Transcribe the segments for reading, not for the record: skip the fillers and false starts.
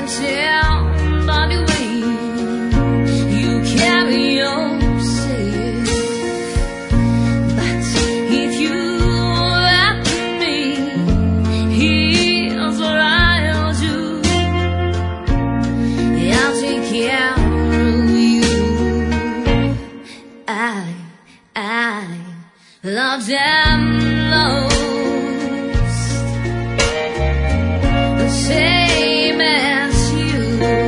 tell by the way you carry yourself. But if you ask me, here's what I'll do. I'll take care of you. I love them most, the same as you.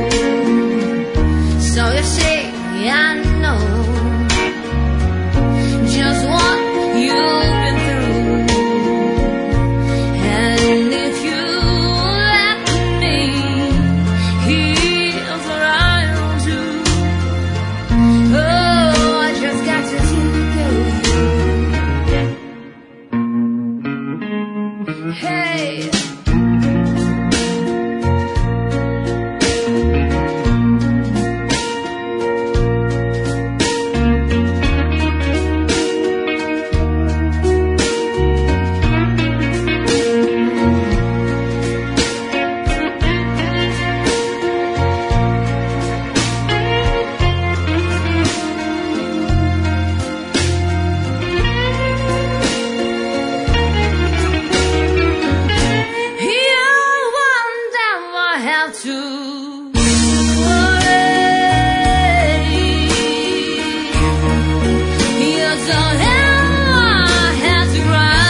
So you say I know just what you've been through, and if you let me, here's what I'll do. Oh, I just got to take you. Hey. To worry, you don't ever have to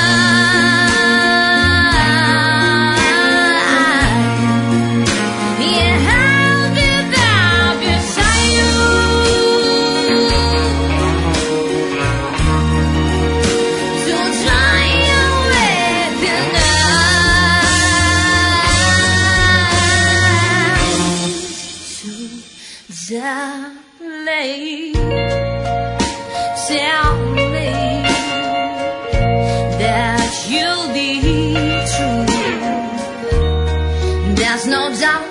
cry. Yeah, I'll be there beside you. Don't try away darling, tell me that you'll be true. There's no doubt